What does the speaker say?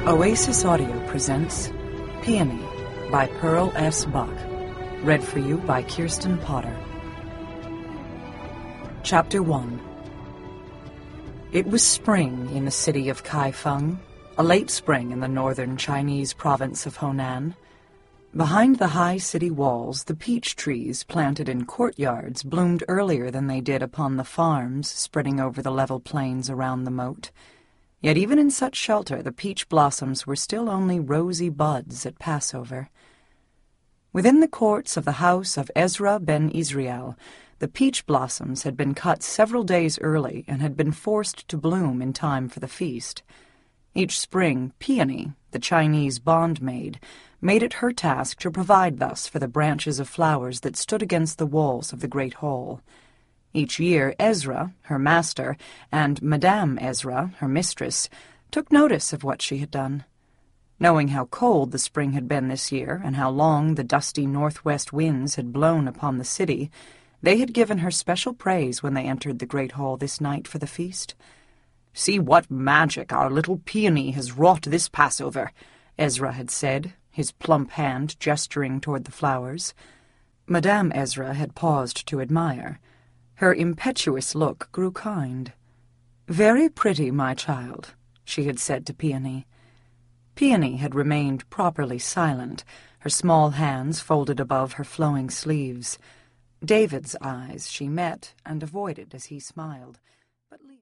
Oasis Audio presents Peony by Pearl S. Buck. Read for you by Kirsten Potter. Chapter 1. It was spring in the city of Kaifeng, a late spring in the northern Chinese province of Honan. Behind the high city walls, the peach trees planted in courtyards bloomed earlier than they did upon the farms spreading over the level plains around the moat. Yet even in such shelter, the peach blossoms were still only rosy buds at Passover. Within the courts of the house of Ezra ben Israel, the peach blossoms had been cut several days early and had been forced to bloom in time for the feast. Each spring, Peony, the Chinese bondmaid, made it her task to provide thus for the branches of flowers that stood against the walls of the great hall. Each year, Ezra, her master, and Madame Ezra, her mistress, took notice of what she had done. Knowing how cold the spring had been this year, and how long the dusty northwest winds had blown upon the city, they had given her special praise when they entered the great hall this night for the feast. "See what magic our little Peony has wrought this Passover," Ezra had said, his plump hand gesturing toward the flowers. Madame Ezra had paused to admire. Her impetuous look grew kind. "Very pretty, my child," she had said to Peony. Peony had remained properly silent, her small hands folded above her flowing sleeves. David's eyes she met and avoided as he smiled.